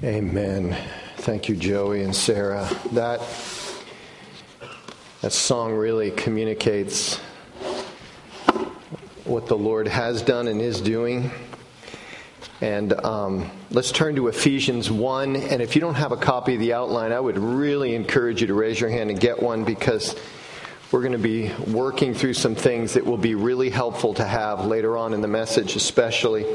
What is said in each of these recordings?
Amen. Thank you, Joey and Sarah. That song really communicates what the Lord has done and is doing. And let's turn to Ephesians 1. And if you don't have a copy of the outline, I would really encourage you to raise your hand and get one, because we're going to be working through some things that will be really helpful to have later on in the message, especially.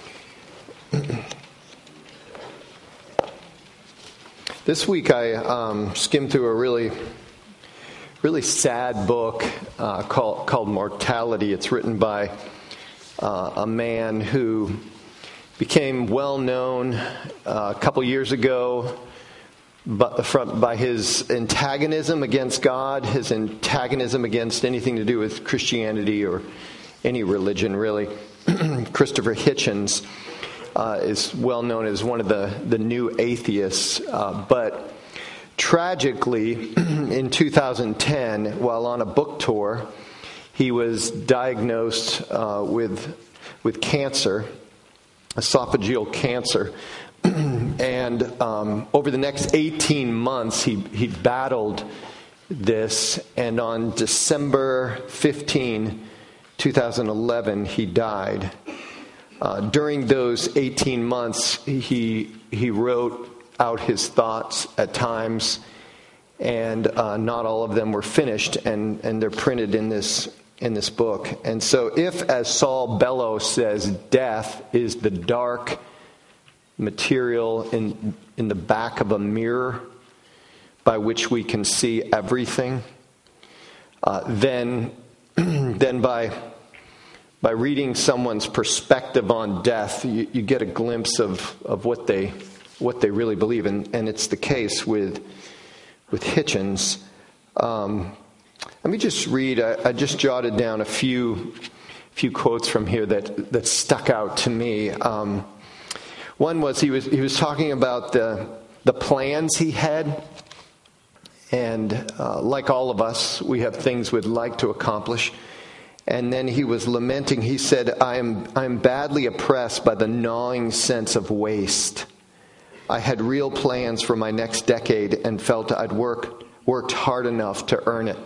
This week I skimmed through a really sad book called Mortality. It's written by a man who became well known a couple years ago by his antagonism against God, his antagonism against anything to do with Christianity or any religion, really. Christopher Hitchens is well known as one of the new atheists, but tragically, in 2010, while on a book tour, he was diagnosed with cancer, esophageal cancer, and over the next 18 months, he battled this, and on December 15, 2011, he died. During those 18 months, he wrote out his thoughts at times, and not all of them were finished, and they're printed in this book. And so, if, as Saul Bellow says, death is the dark material in the back of a mirror by which we can see everything, then by reading someone's perspective on death, you get a glimpse of what they really believe, and it's the case with Hitchens. Let me just read. I just jotted down a few quotes from here that stuck out to me. One was he was talking about the plans he had, and like all of us, we have things we'd like to accomplish. And then he was lamenting. He said, I'm badly oppressed by the gnawing sense of waste. I had real plans for my next decade and felt I'd worked hard enough to earn it.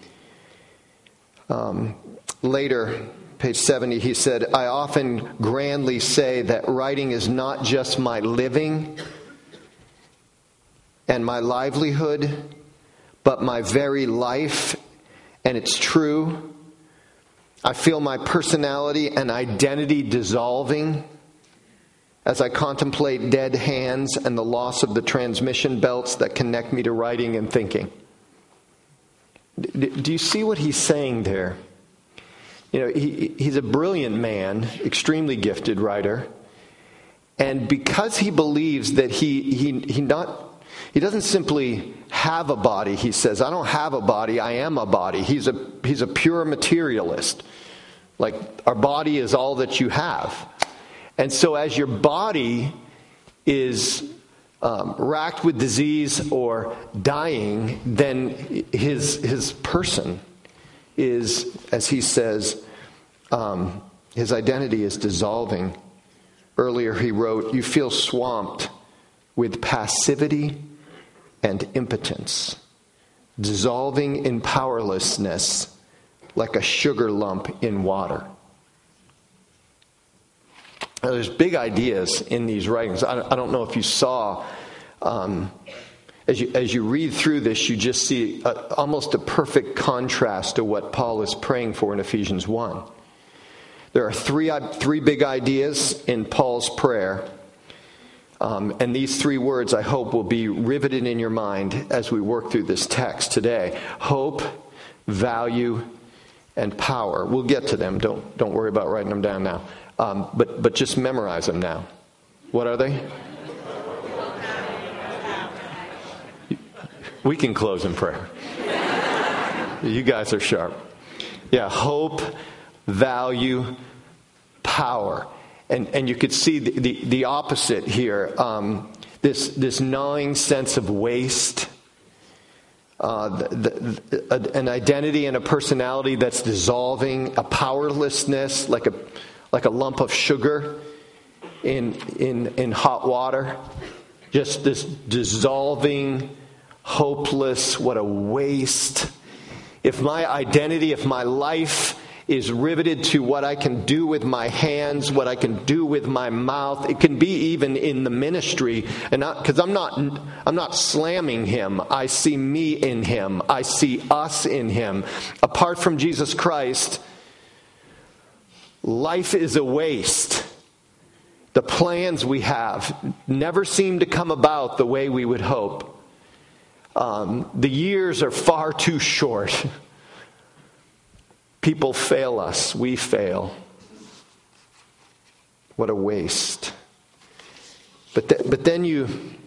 Later, page 70, he said, I often grandly say that writing is not just my living and my livelihood, but my very life, and it's true. I feel my personality and identity dissolving as I contemplate dead hands and the loss of the transmission belts that connect me to writing and thinking. Do you see what he's saying there? You know, he's a brilliant man, extremely gifted writer, and because he believes that he doesn't simply have a body. He says, I don't have a body, I am a body. He's a pure materialist. Like, our body is all that you have. And so as your body is racked with disease or dying, then his person is, as he says, his identity is dissolving. Earlier he wrote, you feel swamped with passivity and impotence, dissolving in powerlessness like a sugar lump in water. Now, there's big ideas in these writings. I don't know if you saw, as you read through this, you just see almost a perfect contrast to what Paul is praying for in Ephesians 1. There are three big ideas in Paul's prayer. And these three words, I hope, will be riveted in your mind as we work through this text today. Hope, value, and power. We'll get to them. Don't worry about writing them down now. But just memorize them now. What are they? We can close in prayer. You guys are sharp. Yeah, hope, value, power. And you could see the opposite here. This gnawing sense of waste, an identity and a personality that's dissolving, a powerlessness like a lump of sugar in hot water. just this dissolving, hopeless, what a waste. If my identity, if my life is riveted to what I can do with my hands, what I can do with my mouth, it can be even in the ministry, and because I'm not slamming him. I see me in him. I see us in him. Apart from Jesus Christ, life is a waste. The plans we have never seem to come about the way we would hope. The years are far too short. People fail us. We fail. What a waste. But then you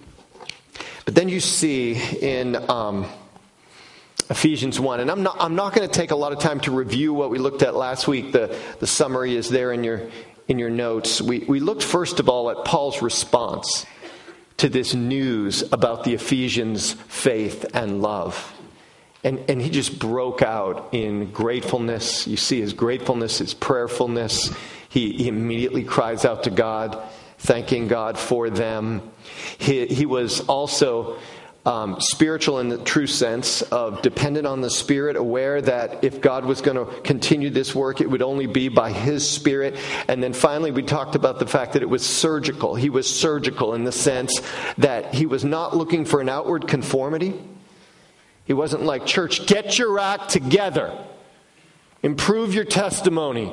see in Ephesians 1, and I'm not going to take a lot of time to review what we looked at last week. The summary is there in your notes. We looked first of all at Paul's response to this news about the Ephesians' faith and love. And he just broke out in gratefulness. You see his gratefulness, his prayerfulness. He immediately cries out to God, thanking God for them. He was also spiritual in the true sense of dependent on the Spirit, aware that if God was going to continue this work, it would only be by His Spirit. And then finally, we talked about the fact that it was surgical. He was surgical in the sense that he was not looking for an outward conformity. He wasn't like, church, get your act together. Improve your testimony.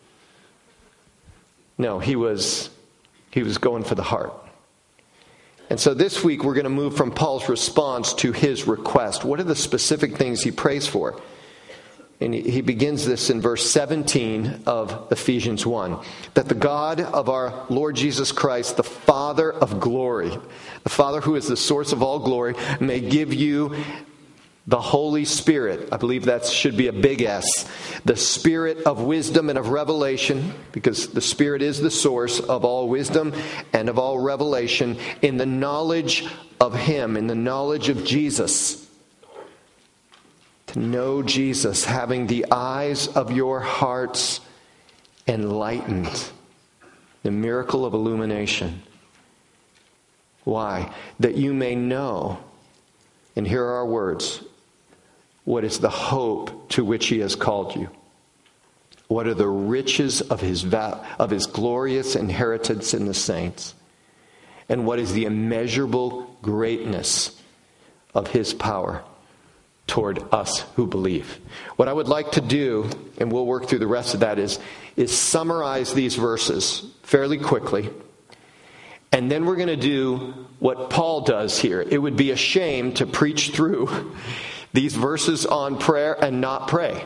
No, he was going for the heart. And so this week we're going to move from Paul's response to his request. What are the specific things he prays for? And he begins this in verse 17 of Ephesians 1. That the God of our Lord Jesus Christ, the Father of glory, the Father who is the source of all glory, may give you the Holy Spirit. I believe that should be a big S. The Spirit of wisdom and of revelation, because the Spirit is the source of all wisdom and of all revelation, in the knowledge of Him, in the knowledge of Jesus. To know Jesus, having the eyes of your hearts enlightened. The miracle of illumination. Why? That you may know, and here are our words, what is the hope to which He has called you? What are the riches of His glorious inheritance in the saints? And what is the immeasurable greatness of His power toward us who believe? What I would like to do, and we'll work through the rest of that, is summarize these verses fairly quickly. And then we're going to do what Paul does here. It would be a shame to preach through these verses on prayer and not pray.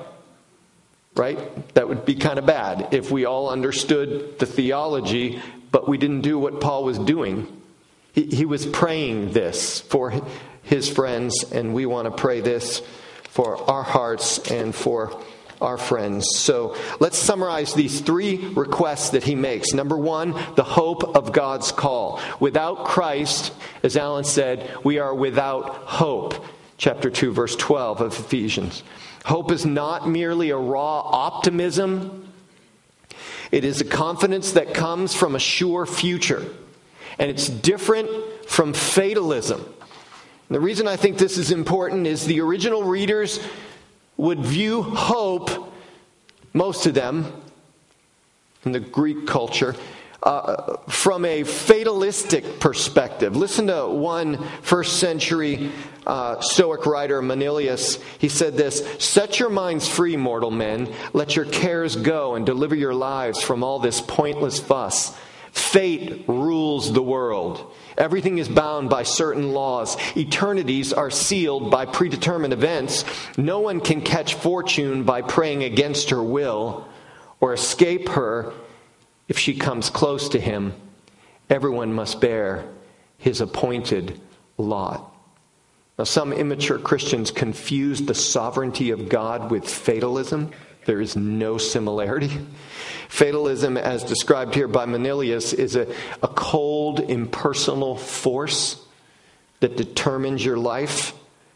Right? That would be kind of bad if we all understood the theology, but we didn't do what Paul was doing. He was praying this for his friends, and we want to pray this for our hearts and for our friends. So let's summarize these three requests that he makes. Number one, the hope of God's call. Without Christ, as Alan said, we are without hope. Chapter 2, verse 12 of Ephesians. Hope is not merely a raw optimism. It is a confidence that comes from a sure future. And it's different from fatalism. And the reason I think this is important is the original readers would view hope, most of them, in the Greek culture, from a fatalistic perspective. Listen to one first century Stoic writer, Manilius. He said this: "Set your minds free, mortal men. Let your cares go and deliver your lives from all this pointless fuss. Fate rules the world. Everything is bound by certain laws. Eternities are sealed by predetermined events. No one can catch fortune by praying against her will or escape her if she comes close to him. Everyone must bear his appointed lot." Now, some immature Christians confuse the sovereignty of God with fatalism. There is no similarity. Fatalism, as described here by Manilius, is a cold, impersonal force that determines your life.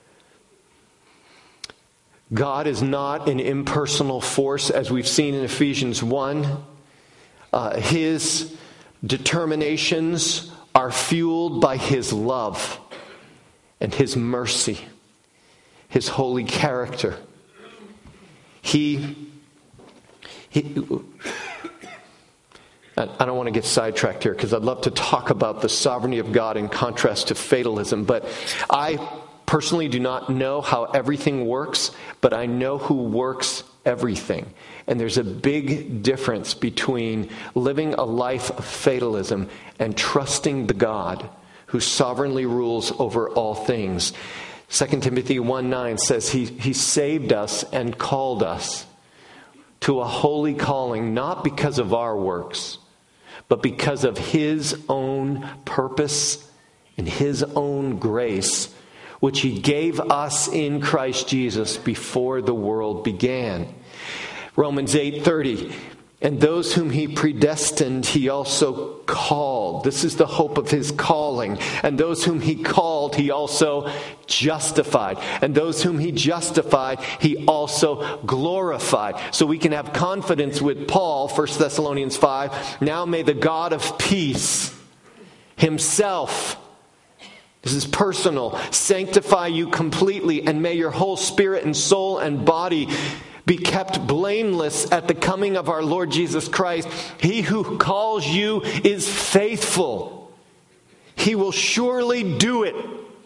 God is not an impersonal force, as we've seen in Ephesians 1. His determinations are fueled by His love and His mercy, His holy character. I don't want to get sidetracked here because I'd love to talk about the sovereignty of God in contrast to fatalism, but I personally do not know how everything works, but I know who works everything. And there's a big difference between living a life of fatalism and trusting the God who sovereignly rules over all things. 2 Timothy 1:9 says he saved us and called us to a holy calling, not because of our works, but because of His own purpose and His own grace, which He gave us in Christ Jesus before the world began. Romans 8:30, and those whom He predestined, He also called. This is the hope of His calling. And those whom He called, He also justified. And those whom He justified, He also glorified. So we can have confidence with Paul, 1 Thessalonians 5. Now may the God of peace Himself, this is personal, sanctify you completely, and may your whole spirit and soul and body be kept blameless at the coming of our Lord Jesus Christ. He who calls you is faithful. He will surely do it.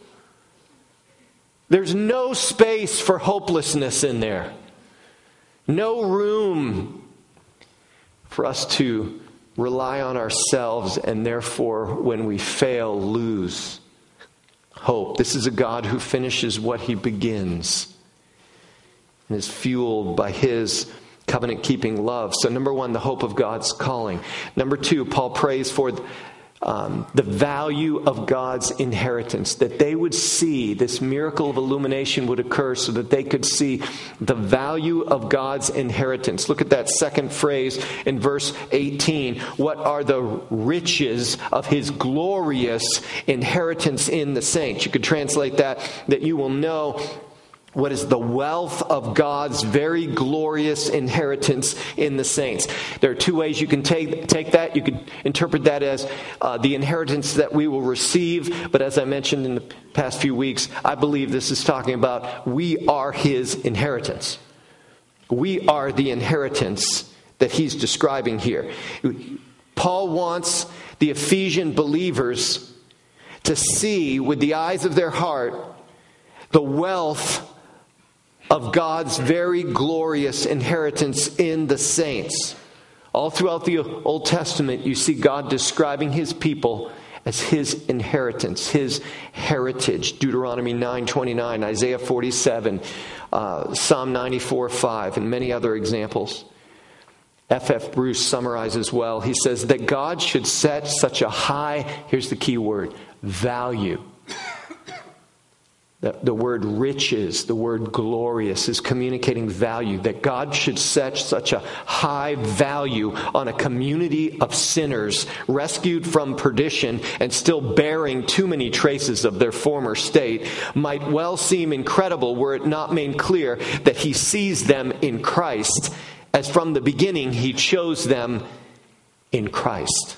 There's no space for hopelessness in there. No room for us to rely on ourselves and therefore, when we fail, lose hope. This is a God who finishes what He begins and is fueled by His covenant-keeping love. So number one, the hope of God's calling. Number two, Paul prays for the value of God's inheritance, that they would see this miracle of illumination would occur so that they could see the value of God's inheritance. Look at that second phrase in verse 18. What are the riches of His glorious inheritance in the saints? You could translate that you will know what is the wealth of God's very glorious inheritance in the saints. There are two ways you can take that. You could interpret that as the inheritance that we will receive. But as I mentioned in the past few weeks, I believe this is talking about we are His inheritance. We are the inheritance that he's describing here. Paul wants the Ephesian believers to see with the eyes of their heart the wealth of God's very glorious inheritance in the saints. All throughout the Old Testament, you see God describing His people as His inheritance, His heritage. Deuteronomy 9:29, Isaiah 47, Psalm 94:5, and many other examples. F.F. Bruce summarizes well. He says that God should set such a high, here's the key word, value. The word riches, the word glorious is communicating value. That God should set such a high value on a community of sinners rescued from perdition and still bearing too many traces of their former state might well seem incredible were it not made clear that He sees them in Christ, as from the beginning He chose them in Christ.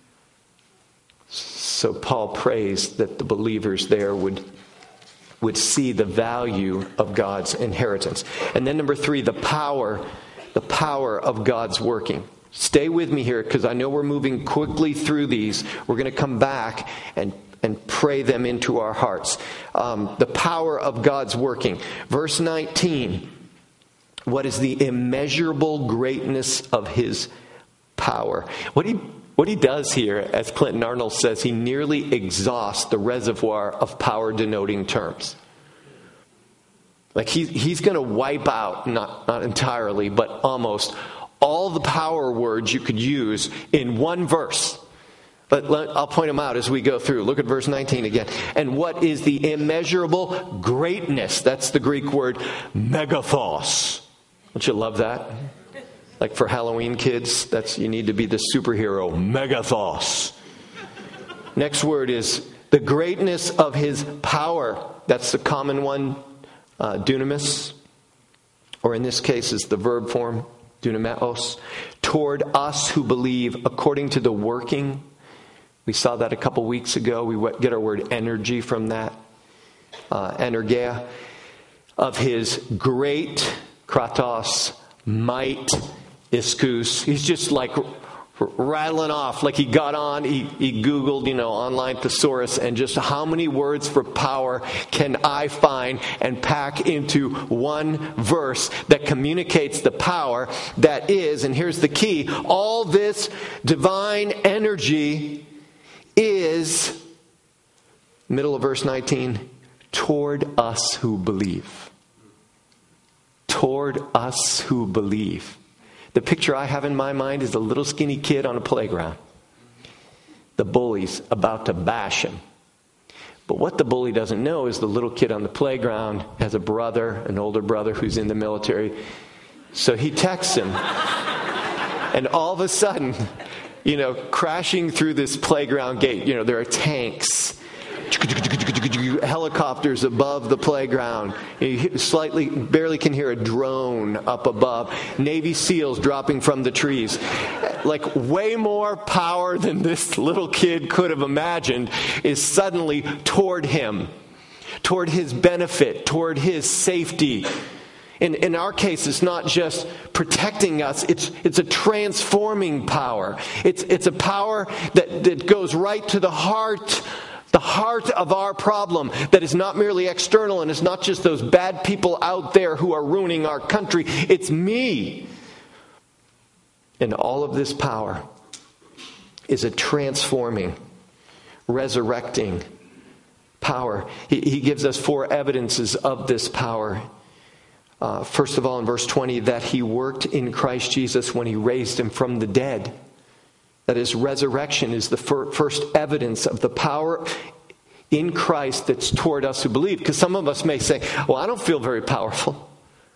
So Paul prays that the believers there would see the value of God's inheritance. And then number 3, the power of God's working. Stay with me here because I know we're moving quickly through these. We're going to come back and pray them into our hearts. The power of God's working. Verse 19. What is the immeasurable greatness of His power? What he does here, as Clinton Arnold says, he nearly exhausts the reservoir of power denoting terms. Like he's going to wipe out, not entirely, but almost all the power words you could use in one verse. But I'll point them out as we go through. Look at verse 19 again. And what is the immeasurable greatness? That's the Greek word megathos. Don't you love that? Like for Halloween kids, you need to be the superhero, megathos. Next word is the greatness of His power. That's the common one, dunamis. Or in this case, is the verb form, dunameos. Toward us who believe according to the working We saw that a couple weeks ago. We get our word energy from that. Energeia. Of his great, kratos, might, ischus. He's just like rattling off, like he got on, he Googled, online thesaurus, and just how many words for power can I find and pack into one verse that communicates the power that is, and here's the key, all this divine energy is, middle of verse 19, toward us who believe. Toward us who believe. The picture I have in my mind is a little skinny kid on a playground. The bully's about to bash him. But what the bully doesn't know is the little kid on the playground has a brother, an older brother who's in the military. So he texts him. And all of a sudden, crashing through this playground gate, there are tanks, helicopters above the playground. You barely can hear a drone up above. Navy SEALs dropping from the trees. Like way more power than this little kid could have imagined is suddenly toward him, toward his benefit, toward his safety. In our case, it's not just protecting us, it's a transforming power. It's a power that goes right to the heart of our problem, that is not merely external, and it's not just those bad people out there who are ruining our country. It's me. And all of this power is a transforming, resurrecting power. He gives us 4 evidences of this power. First of all, in verse 20, that he worked in Christ Jesus when he raised him from the dead. That is, resurrection is the first evidence of the power in Christ that's toward us who believe. Because some of us may say, well, I don't feel very powerful.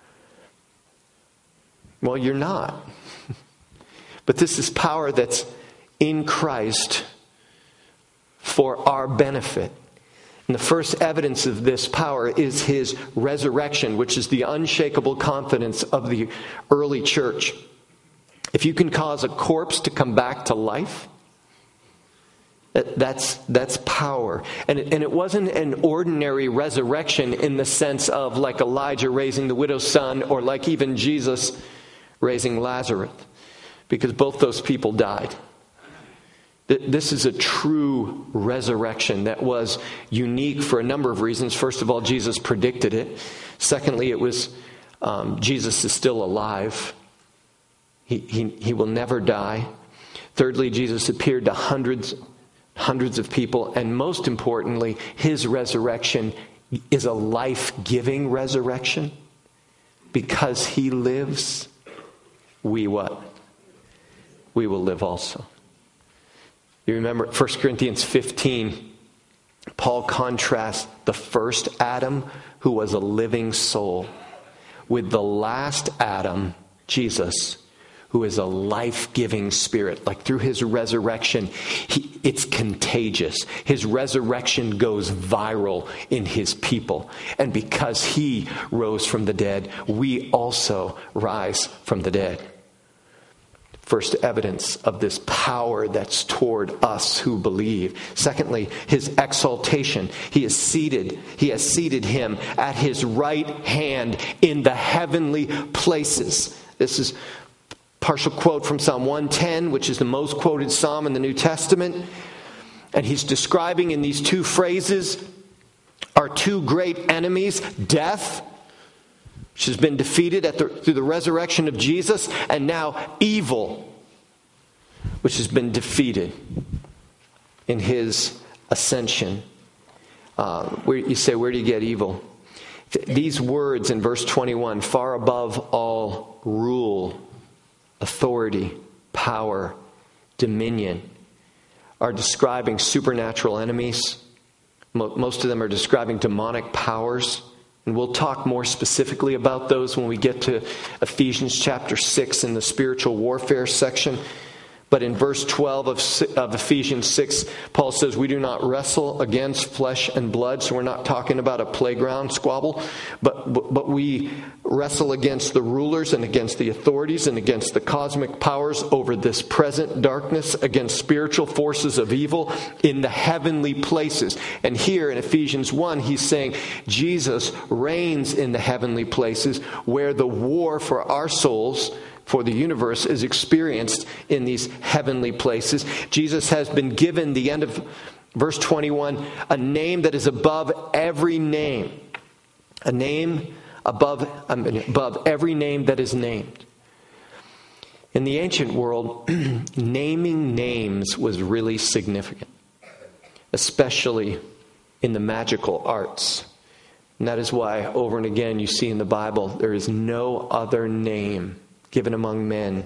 Well, you're not. But this is power that's in Christ for our benefit. And the first evidence of this power is his resurrection, which is the unshakable confidence of the early church. If you can cause a corpse to come back to life, that's power. And it wasn't an ordinary resurrection in the sense of like Elijah raising the widow's son, or like even Jesus raising Lazarus, because both those people died. This is a true resurrection that was unique for a number of reasons. First of all, Jesus predicted it. Secondly, it was Jesus is still alive. He will never die. Thirdly, Jesus appeared to hundreds of people. And most importantly, his resurrection is a life-giving resurrection. Because he lives, we what? We will live also. You remember 1 Corinthians 15, Paul contrasts the first Adam, who was a living soul, with the last Adam, Jesus, who is a life-giving spirit. Like through his resurrection, it's contagious. His resurrection goes viral in his people. And because he rose from the dead, we also rise from the dead. First evidence of this power that's toward us who believe. Secondly, his exaltation. He has seated him at his right hand in the heavenly places. This is partial quote from Psalm 110, which is the most quoted psalm in the New Testament. And he's describing in these 2 phrases our 2 great enemies, death, which has been defeated through the resurrection of Jesus, and now evil, which has been defeated in his ascension. You say, where do you get evil? These words in verse 21, far above all rule, authority, power, dominion, are describing supernatural enemies. Most of them are describing demonic powers. And we'll talk more specifically about those when we get to Ephesians chapter 6 in the spiritual warfare section. But in verse 12 of Ephesians 6, Paul says we do not wrestle against flesh and blood. So we're not talking about a playground squabble, but we wrestle against the rulers and against the authorities and against the cosmic powers over this present darkness, against spiritual forces of evil in the heavenly places. And here in Ephesians 1, he's saying Jesus reigns in the heavenly places where the war for our souls, for the universe, is experienced in these heavenly places. Jesus has been given, the end of verse 21, a name that is above every name. A name above every name that is named. In the ancient world, naming names was really significant, especially in the magical arts. And that is why over and again you see in the Bible there is no other name given among men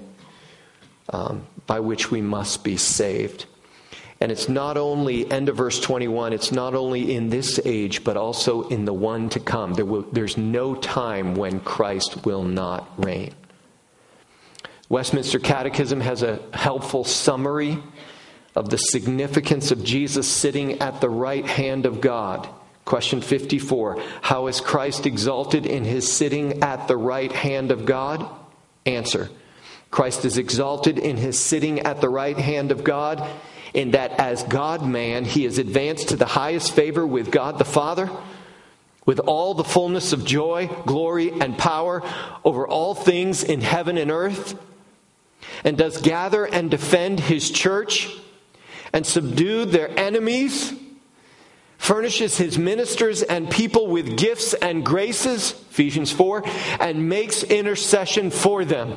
by which we must be saved. And it's not only, end of verse 21, it's not only in this age, but also in the one to come. There's no time when Christ will not reign. Westminster Catechism has a helpful summary of the significance of Jesus sitting at the right hand of God. Question 54, how is Christ exalted in his sitting at the right hand of God? Answer, Christ is exalted in his sitting at the right hand of God, in that as God-man, he is advanced to the highest favor with God the Father, with all the fullness of joy, glory, and power over all things in heaven and earth, and does gather and defend his church, and subdue their enemies, furnishes his ministers and people with gifts and graces, Ephesians 4, and makes intercession for them.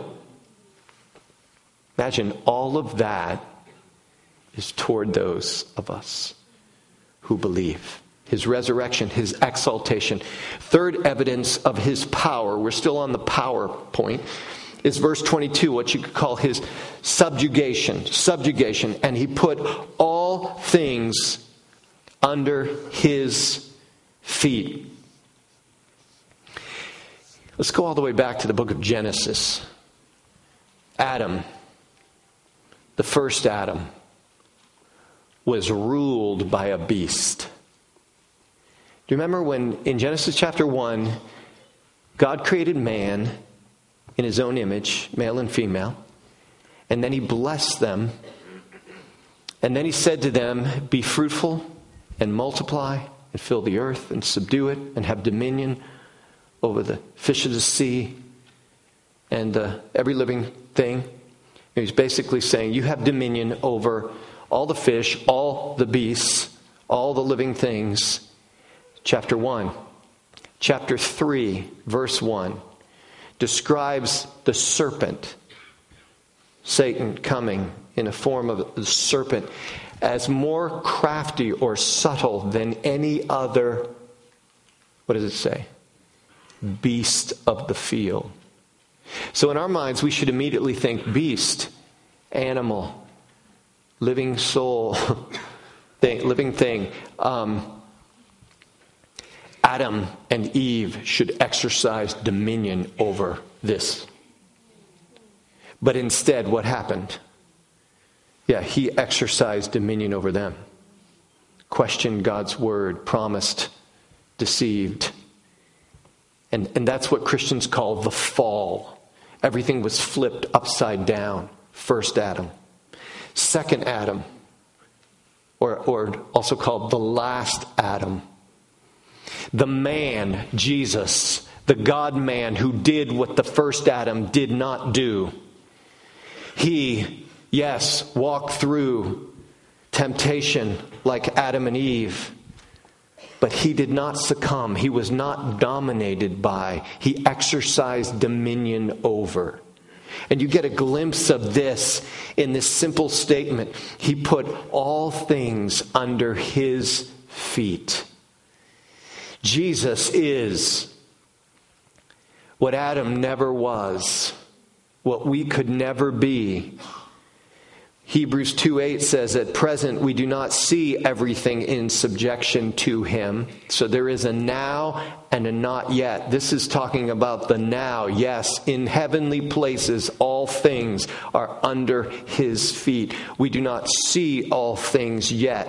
Imagine all of that is toward those of us who believe. His resurrection, his exaltation. Third evidence of his power, we're still on the power point, is verse 22, what you could call his subjugation. Subjugation. And he put all things under his feet. Let's go all the way back to the book of Genesis. Adam, the first Adam, was ruled by a beast. Do you remember when in Genesis chapter 1, God created man in his own image, male and female, and then he blessed them, and then he said to them, be fruitful and multiply and fill the earth and subdue it and have dominion over the fish of the sea and every living thing. And he's basically saying you have dominion over all the fish, all the beasts, all the living things. Chapter 1. Chapter 3, verse 1, describes the serpent, Satan coming in a form of a serpent, as more crafty or subtle than any other, what does it say? Beast of the field. So in our minds, we should immediately think beast, animal, living soul, living thing. Adam and Eve should exercise dominion over this. But instead, what happened? Yeah, he exercised dominion over them. Questioned God's word, promised, deceived. And that's what Christians call the fall. Everything was flipped upside down. First Adam. Second Adam, or also called the last Adam. The man, Jesus, the God-man who did what the first Adam did not do. He, yes, walked through temptation like Adam and Eve, but he did not succumb. He was not dominated by. He exercised dominion over. And you get a glimpse of this in this simple statement. He put all things under his feet. Jesus is what Adam never was, what we could never be, Hebrews 2:8 says, at present we do not see everything in subjection to him. So there is a now and a not yet. This is talking about the now. Yes, in heavenly places all things are under his feet. We do not see all things yet,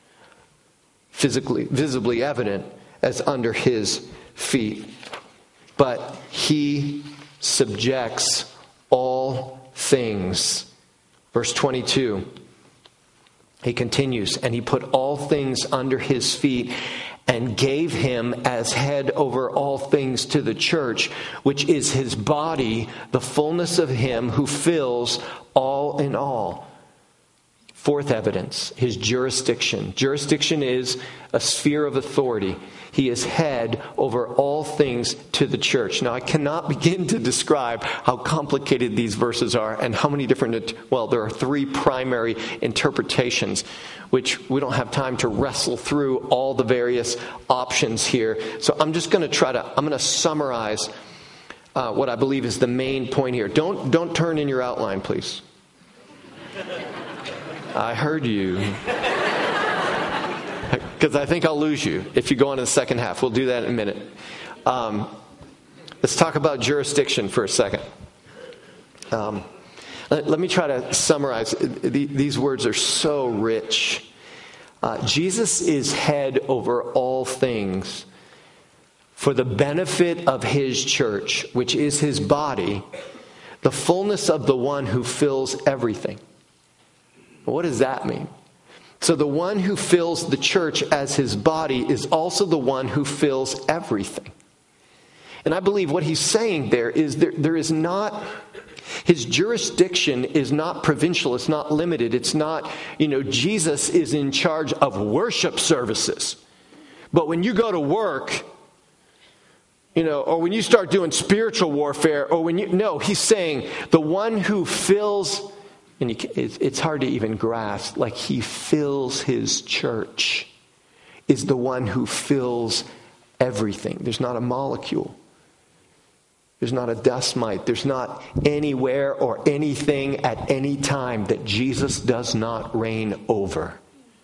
visibly evident as under his feet. But he subjects all things. Verse 22, he continues, and he put all things under his feet and gave him as head over all things to the church, which is his body, the fullness of him who fills all in all. Fourth evidence, his jurisdiction. Jurisdiction is a sphere of authority. He is head over all things to the church. Now, I cannot begin to describe how complicated these verses are and how many different, there are three primary interpretations, which we don't have time to wrestle through all the various options here. So I'm just going to summarize what I believe is the main point here. Don't turn in your outline, please. I heard you. Because I think I'll lose you if you go on to the second half. We'll do that in a minute. Let's talk about jurisdiction for a second. Let me try to summarize. These words are so rich. Jesus is head over all things for the benefit of his church, which is his body, the fullness of the one who fills everything. What does that mean? So the one who fills the church as his body is also the one who fills everything. And I believe what he's saying there is there is not, his jurisdiction is not provincial, it's not limited, it's not, Jesus is in charge of worship services. But when you go to work, or when you start doing spiritual warfare, or he's saying the one who fills. And it's hard to even grasp, like he fills his church, is the one who fills everything. There's not a molecule. There's not a dust mite. There's not anywhere or anything at any time that Jesus does not reign over.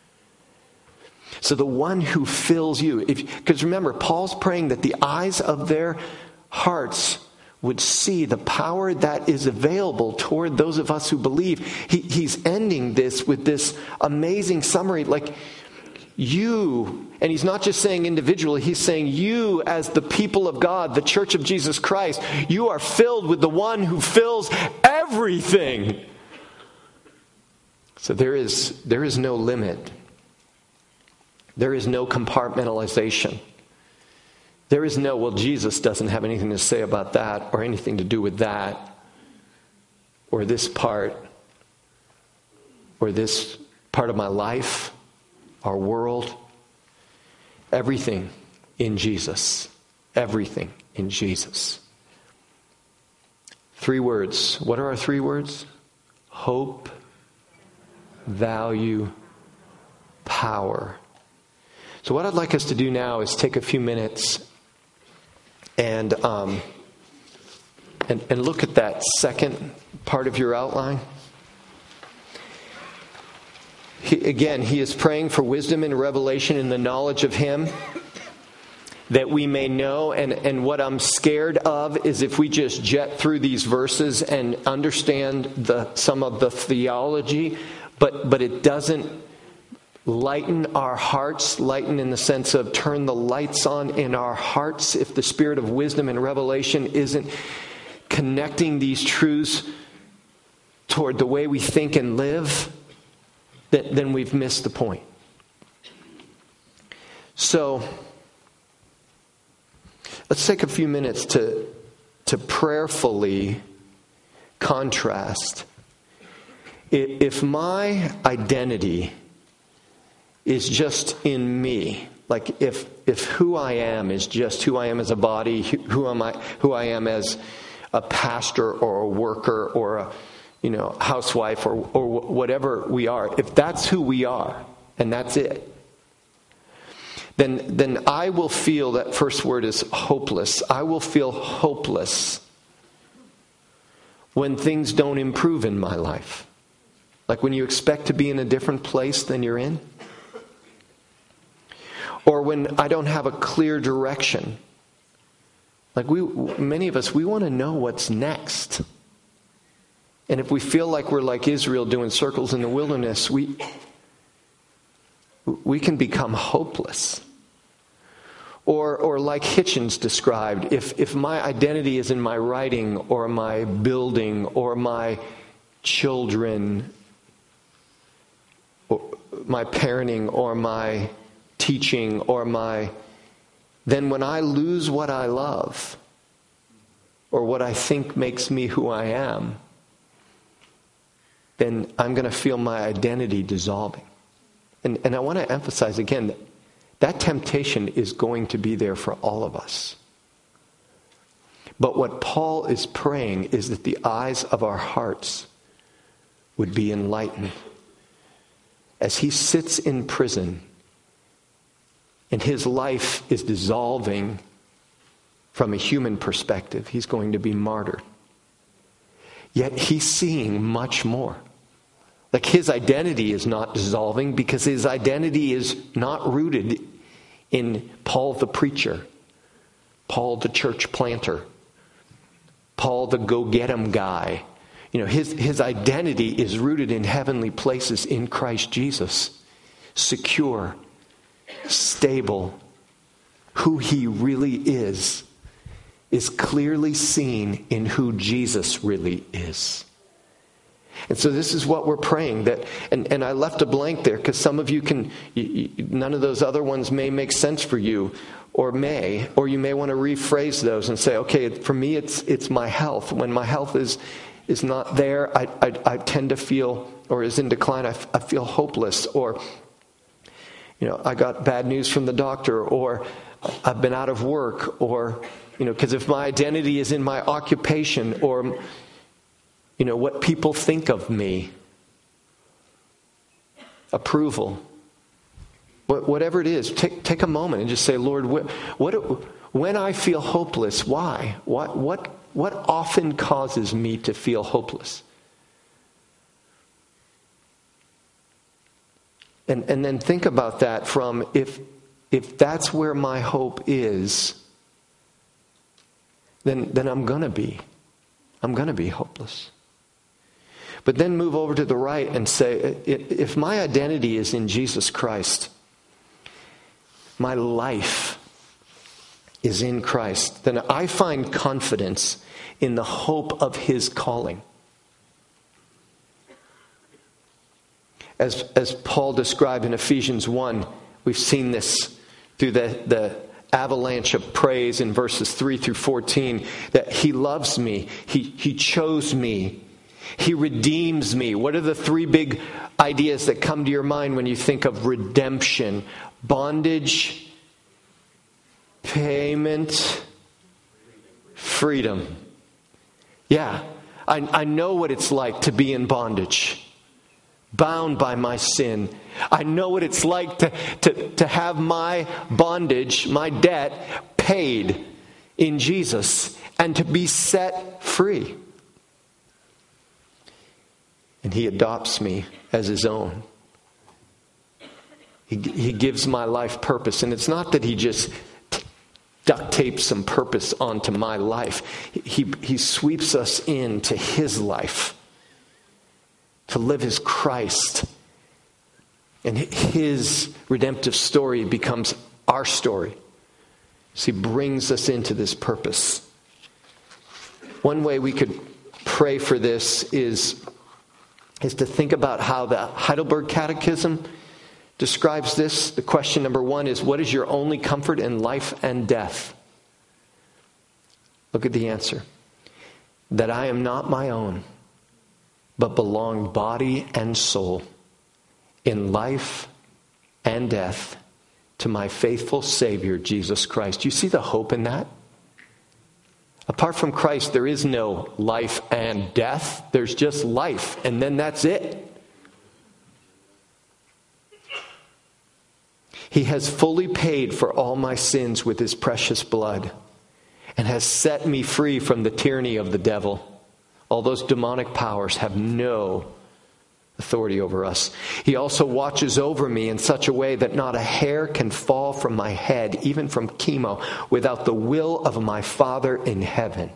So the one who fills you, because remember, Paul's praying that the eyes of their hearts would see the power that is available toward those of us who believe. He's ending this with this amazing summary, like you, and he's not just saying individually, he's saying you as the people of God, the church of Jesus Christ, you are filled with the one who fills everything. So there is no limit. There is no compartmentalization. There is no, Jesus doesn't have anything to say about that or anything to do with that or this part of my life, our world. Everything in Jesus. Everything in Jesus. 3 words. What are our 3 words? Hope, value, power. So what I'd like us to do now is take a few minutes and look at that second part of your outline. He is praying for wisdom and revelation in the knowledge of him, that we may know. And what I'm scared of is if we just jet through these verses and understand some of the theology, but it doesn't lighten our hearts, lighten in the sense of turn the lights on in our hearts. If the spirit of wisdom and revelation isn't connecting these truths toward the way we think and live, then we've missed the point. So let's take a few minutes to prayerfully contrast. If my identity is just in me, like if who I am is just who I am as a body, who I am as a pastor or a worker or a housewife or whatever we are, if that's who we are and that's it, then I will feel, that first word is hopeless. I will feel hopeless when things don't improve in my life. Like when you expect to be in a different place than you're in? Or when I don't have a clear direction? Like many of us, we want to know what's next. And if we feel like we're like Israel doing circles in the wilderness, we can become hopeless. Or like Hitchens described, if my identity is in my writing or my building or my children, or my parenting or my teaching then when I lose what I love or what I think makes me who I am, then I'm going to feel my identity dissolving. And I want to emphasize again that temptation is going to be there for all of us. But what Paul is praying is that the eyes of our hearts would be enlightened. As he sits in prison and his life is dissolving from a human perspective, he's going to be martyred. Yet he's seeing much more. Like his identity is not dissolving because his identity is not rooted in Paul the preacher, Paul the church planter, Paul the go-get-em guy. You know, his identity is rooted in heavenly places in Christ Jesus. Secure, stable. Who he really is clearly seen in who Jesus really is. And so this is what we're praying. That, and I left a blank there because some of you none of those other ones may make sense for you, or you may want to rephrase those and say, okay, for me it's my health. When my health is not there, I tend to feel, or is in decline, I feel hopeless, or I got bad news from the doctor, or I've been out of work, or because if my identity is in my occupation, or what people think of me, approval, whatever it is, take a moment and just say, Lord, when I feel hopeless, why? What often causes me to feel hopeless? And then think about that from if that's where my hope is, then I'm going to be hopeless. But then move over to the right and say, if my identity is in Jesus Christ, my life is in Christ, then I find confidence in the hope of his calling. As Paul described in Ephesians 1, we've seen this through the avalanche of praise in verses 3 through 14, that he loves me, he chose me, he redeems me. What are the three big ideas that come to your mind when you think of redemption? Bondage, payment, freedom. Yeah, I know what it's like to be in bondage, bound by my sin. I know what it's like to have my bondage, my debt, paid in Jesus, and to be set free. And he adopts me as his own. He gives my life purpose. And it's not that he just duct tapes some purpose onto my life. He sweeps us into his life to live as Christ. And his redemptive story becomes our story. So he brings us into this purpose. One way we could pray for this is to think about how the Heidelberg Catechism describes this. The question number 1 is, what is your only comfort in life and death? Look at the answer. That I am not my own, but belong body and soul in life and death to my faithful Savior, Jesus Christ. You see the hope in that? Apart from Christ, there is no life and death. There's just life, and then that's it. He has fully paid for all my sins with his precious blood and has set me free from the tyranny of the devil. All those demonic powers have no authority over us. He also watches over me in such a way that not a hair can fall from my head, even from chemo, without the will of my Father in heaven.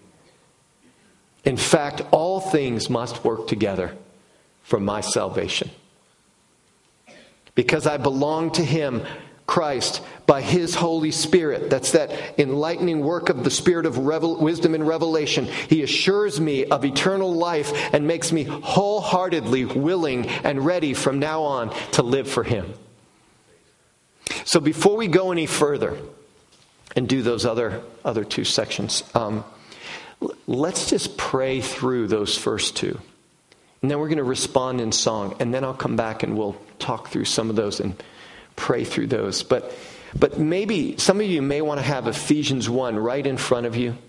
In fact, all things must work together for my salvation. Because I belong to Him, Christ, by His Holy Spirit. That's that enlightening work of the Spirit of wisdom and revelation. He assures me of eternal life and makes me wholeheartedly willing and ready from now on to live for Him. So before we go any further and do those other two sections, let's just pray through those first two. And then we're going to respond in song. And then I'll come back and we'll talk through some of those and pray through those. But maybe some of you may want to have Ephesians 1 right in front of you.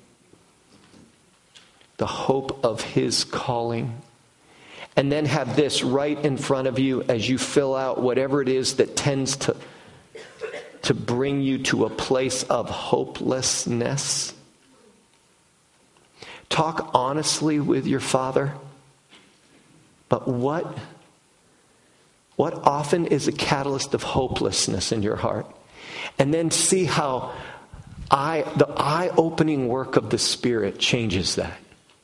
The hope of His calling. And then have this right in front of you as you fill out whatever it is that tends to bring you to a place of hopelessness. Talk honestly with your Father. But what often is a catalyst of hopelessness in your heart? And then see how the eye-opening work of the Spirit changes that.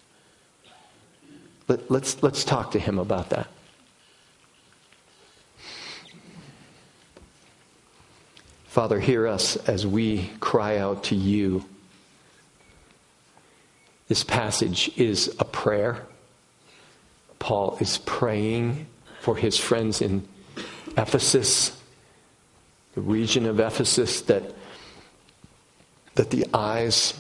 Let's talk to Him about that. Father, hear us as we cry out to You. This passage is a prayer. Paul is praying for his friends in Ephesus, the region of Ephesus, that the eyes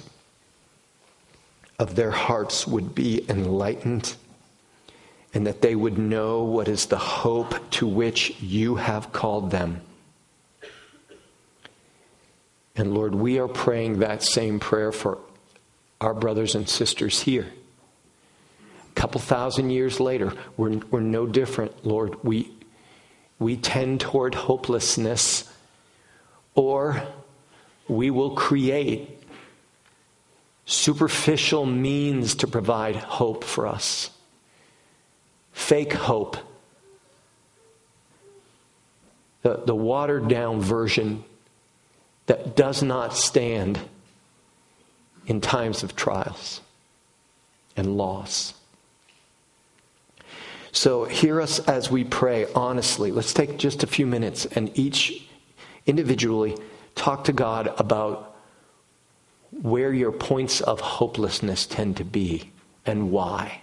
of their hearts would be enlightened and that they would know what is the hope to which You have called them. And Lord, we are praying that same prayer for our brothers and sisters here. A couple thousand years later, we're no different, Lord. We tend toward hopelessness, or we will create superficial means to provide hope for us. Fake hope. The watered down version that does not stand in times of trials and loss. So hear us as we pray honestly. Let's take just a few minutes and each individually talk to God about where your points of hopelessness tend to be and why.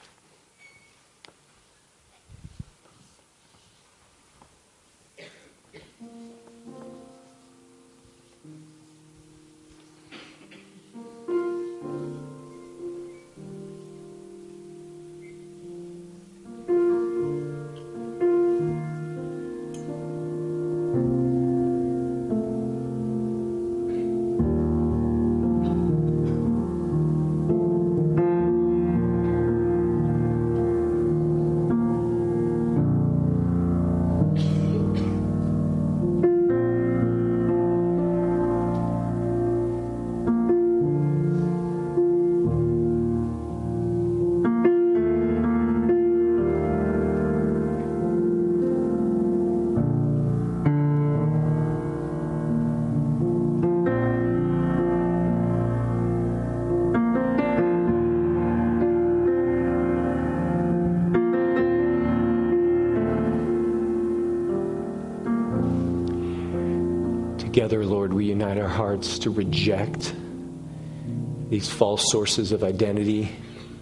Together, Lord, we unite our hearts to reject these false sources of identity.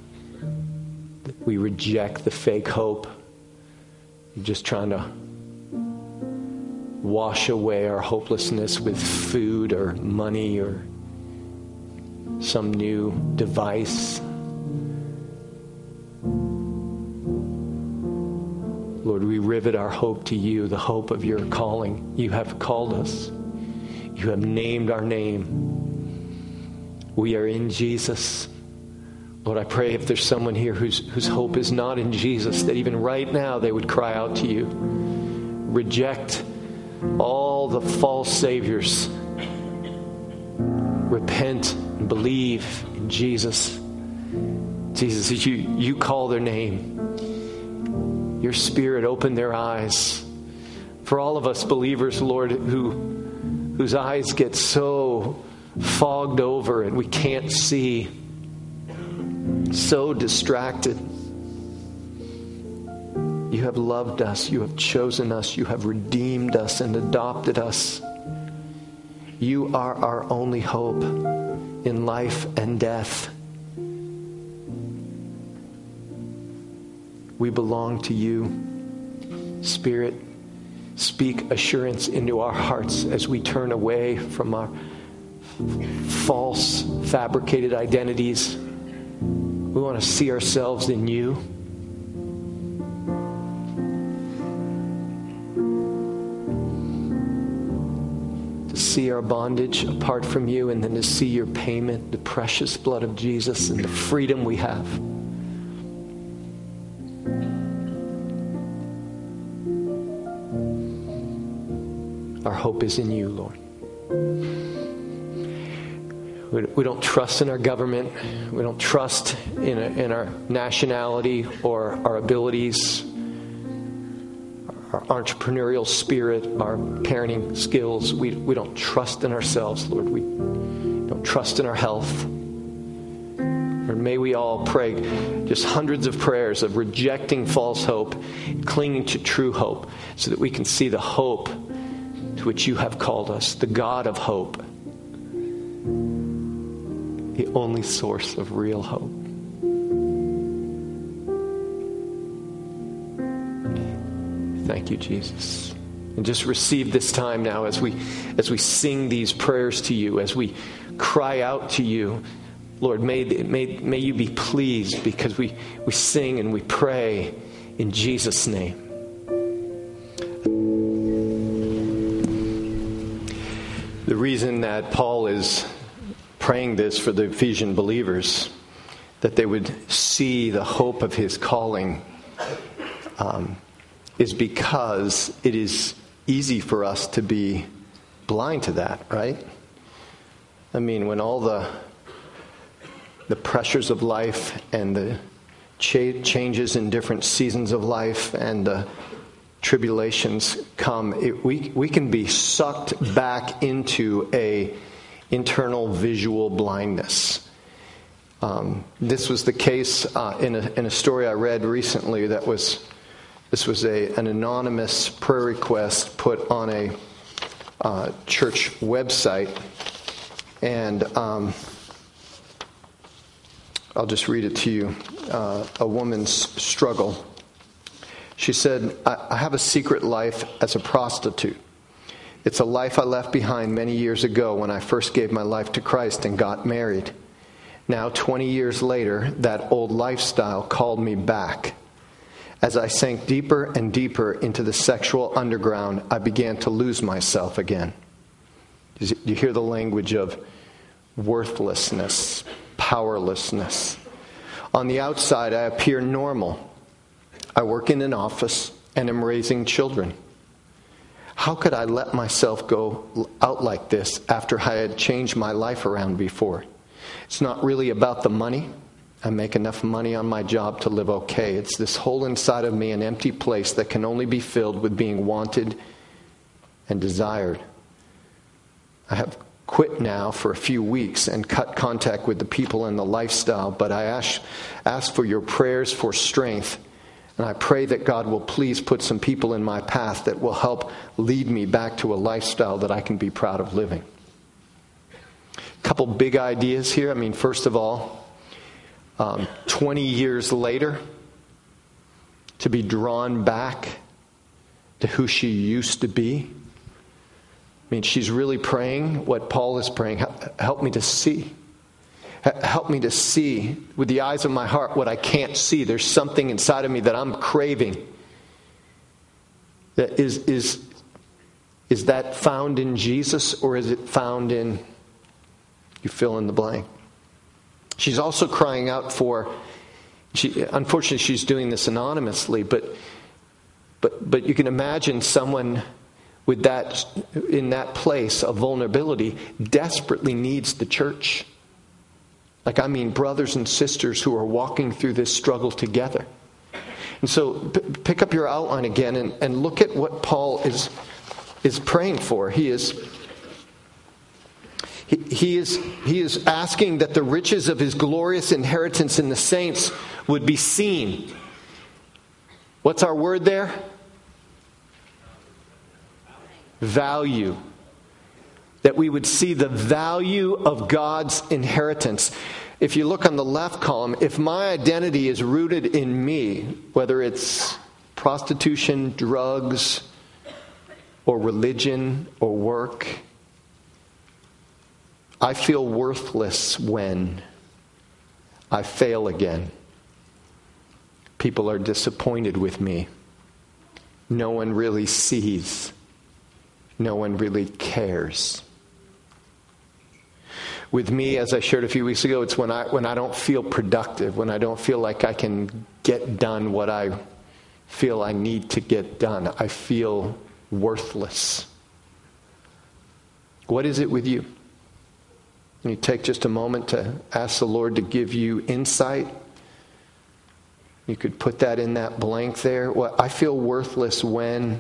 We reject the fake hope. We're just trying to wash away our hopelessness with food or money or some new device. Lord, we rivet our hope to You, the hope of Your calling. You have called us. You have named our name. We are in Jesus. Lord, I pray if there's someone here whose hope is not in Jesus, that even right now they would cry out to You. Reject all the false saviors. Repent and believe in Jesus. Jesus, as you call their name. your Spirit open their eyes. For all of us believers, Lord, whose eyes get so fogged over and we can't see, so distracted. You have loved us, you have chosen us, you have redeemed us and adopted us. You are our only hope in life and death. We belong to you. Spirit, speak assurance into our hearts as we turn away from our false, fabricated identities. We want to see ourselves in you. To see our bondage apart from you, and then to see your payment, the precious blood of Jesus, and the freedom we have. Our hope is in you, Lord. We don't trust in our government. We don't trust in our nationality or our abilities, our entrepreneurial spirit, our parenting skills. We don't trust in ourselves, Lord. We don't trust in our health. Lord, may we all pray just hundreds of prayers of rejecting false hope, clinging to true hope, so that we can see the hope to which you have called us, the God of hope, the only source of real hope. Thank you, Jesus. And just receive this time now as we sing these prayers to you, as we cry out to you. Lord, may you be pleased because we sing and we pray in Jesus' name. The reason that Paul is praying this for the Ephesian believers, that they would see the hope of his calling, is because it is easy for us to be blind to that, right? I mean, when all the pressures of life and the changes in different seasons of life and the tribulations come, we can be sucked back into a internal visual blindness. This was the case in a story I read recently. This was an anonymous prayer request put on a church website, and I'll just read it to you. A woman's struggle. She said, I have a secret life as a prostitute. It's a life I left behind many years ago when I first gave my life to Christ and got married. Now, 20 years later, that old lifestyle called me back. As I sank deeper and deeper into the sexual underground, I began to lose myself again. You hear the language of worthlessness, powerlessness. On the outside, I appear normal. I work in an office and am raising children. How could I let myself go out like this after I had changed my life around before? It's not really about the money. I make enough money on my job to live okay. It's this hole inside of me, an empty place that can only be filled with being wanted and desired. I have quit now for a few weeks and cut contact with the people and the lifestyle, but I ask for your prayers for strength. And I pray that God will please put some people in my path that will help lead me back to a lifestyle that I can be proud of living. A couple big ideas here. I mean, first of all, 20 years later, to be drawn back to who she used to be. I mean, she's really praying what Paul is praying. Help me to see. Help me to see with the eyes of my heart what I can't see. There's something inside of me that I'm craving. That is that found in Jesus, or is it found in, you fill in the blank? She's also crying out for, unfortunately she's doing this anonymously, but you can imagine someone with that, in that place of vulnerability, desperately needs the church. Like, I mean, brothers and sisters who are walking through this struggle together. And so pick up your outline again and look at what Paul is praying for. He is asking that the riches of his glorious inheritance in the saints would be seen. What's our word there? Value. That we would see the value of God's inheritance. If you look on the left column, if my identity is rooted in me, whether it's prostitution, drugs, or religion, or work, I feel worthless when I fail again. People are disappointed with me. No one really sees. No one really cares. With me, as I shared a few weeks ago, it's when I don't feel productive, when I don't feel like I can get done what I feel I need to get done. I feel worthless. What is it with you? Can you take just a moment to ask the Lord to give you insight? You could put that in that blank there. Well, I feel worthless when...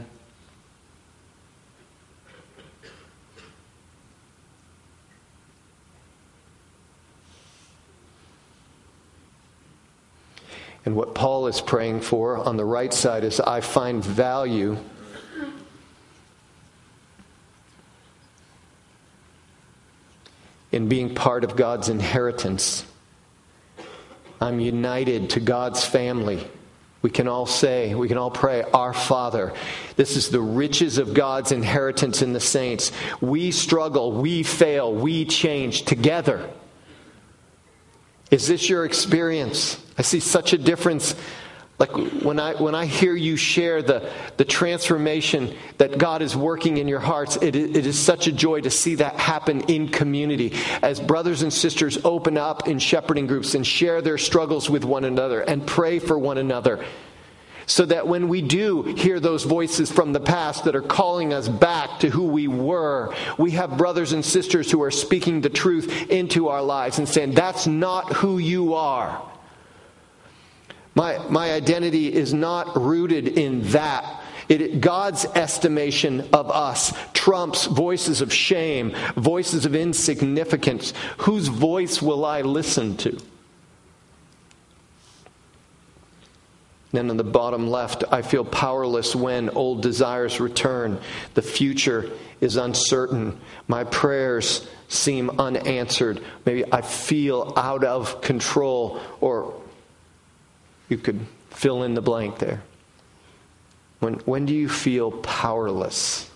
And what Paul is praying for on the right side is, I find value in being part of God's inheritance. I'm united to God's family. We can all pray, Our Father. This is the riches of God's inheritance in the saints. We struggle, we fail, we change together. Is this your experience? I see such a difference. Like when I hear you share the transformation that God is working in your hearts, it is such a joy to see that happen in community. As brothers and sisters open up in shepherding groups and share their struggles with one another and pray for one another. So that when we do hear those voices from the past that are calling us back to who we were, we have brothers and sisters who are speaking the truth into our lives and saying, that's not who you are. My identity is not rooted in that. God's estimation of us trumps voices of shame, voices of insignificance. Whose voice will I listen to? Then on the bottom left, I feel powerless when old desires return. The future is uncertain. My prayers seem unanswered. Maybe I feel out of control. Or you could fill in the blank there. When do you feel powerless?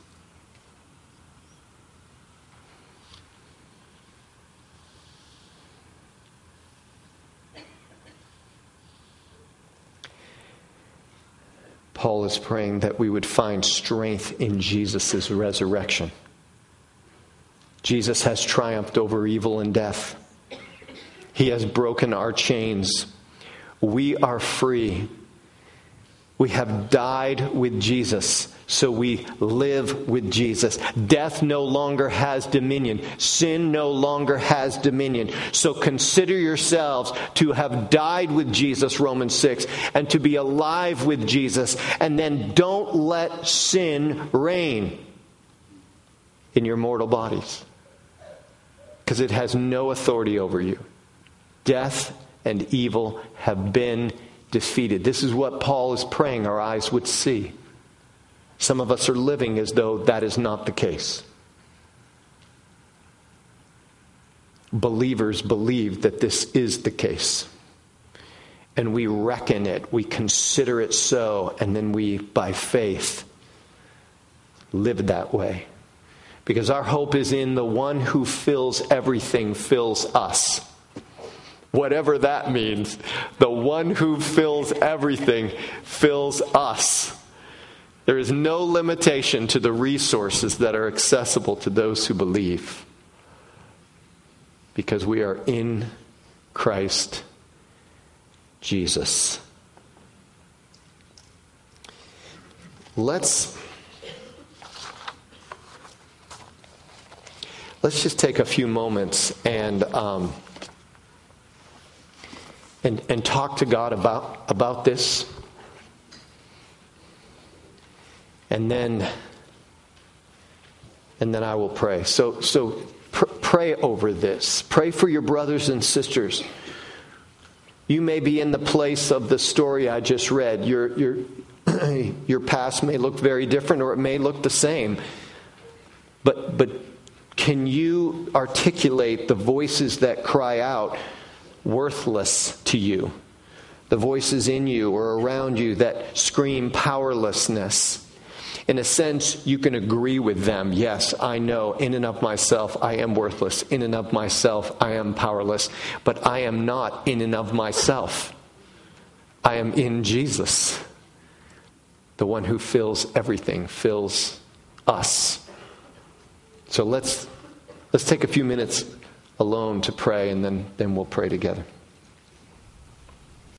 Paul is praying that we would find strength in Jesus' resurrection. Jesus has triumphed over evil and death. He has broken our chains. We are free. We have died with Jesus, so we live with Jesus. Death no longer has dominion. Sin no longer has dominion. So consider yourselves to have died with Jesus, Romans 6, and to be alive with Jesus. And then don't let sin reign in your mortal bodies, because it has no authority over you. Death and evil have been defeated. This is what Paul is praying our eyes would see. Some of us are living as though that is not the case. Believers believe that this is the case. And we reckon it, we consider it so, and then we, by faith, live that way. Because our hope is in the one who fills everything, fills us. Whatever that means, the one who fills everything fills us. There is no limitation to the resources that are accessible to those who believe, because we are in Christ Jesus. Let's just take a few moments and talk to God about this. And then I will pray. So pray over this. Pray for your brothers and sisters. You may be in the place of the story I just read. Your past may look very different, or it may look the same. But can you articulate the voices that cry out, worthless to you? The voices in you or around you that scream powerlessness. In a sense, you can agree with them. Yes, I know in and of myself I am worthless. In and of myself I am powerless. But I am not in and of myself. I am in Jesus. The one who fills everything, fills us. So let's take a few minutes alone to pray, and then we'll pray together.